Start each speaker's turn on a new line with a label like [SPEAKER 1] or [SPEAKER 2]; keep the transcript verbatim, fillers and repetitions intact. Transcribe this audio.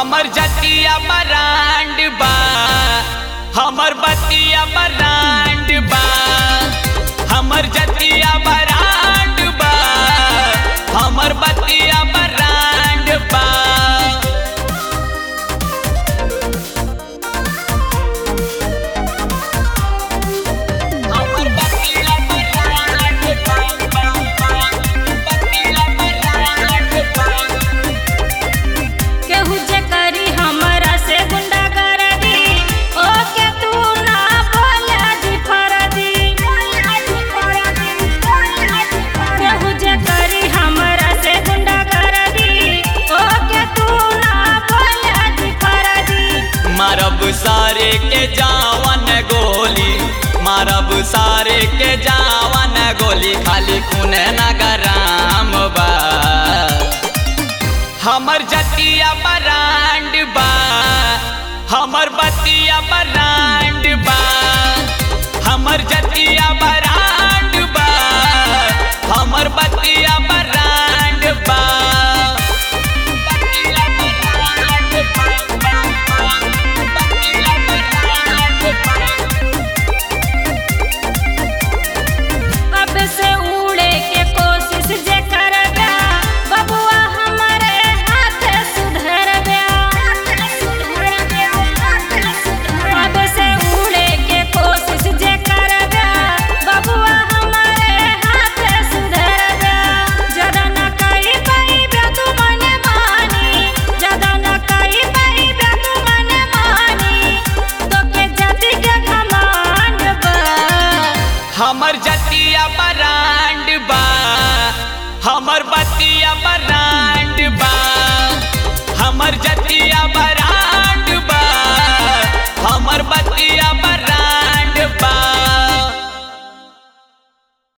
[SPEAKER 1] हमर जतिया बरांड बा, हमर बतिया बरांड बा, हमर जतिया बरांड बा, हमर बतिया बरांड बा। हमर बतिया बरांड बा, बतिया बरांड बा।
[SPEAKER 2] केहू जे करी हमरा से गुंडा कर दी, ओके तू ना बोला जी फरदी। केहू जे करी हमरा से गुंडा कर दी, ओके तू ना बोला जी फरदी।
[SPEAKER 1] मारब सारे के जावन गोली, मारब सारे के जावन गोली, खाली खून नगराम बा। हमर जतिया बरांड बा, हमर बतिया बरांड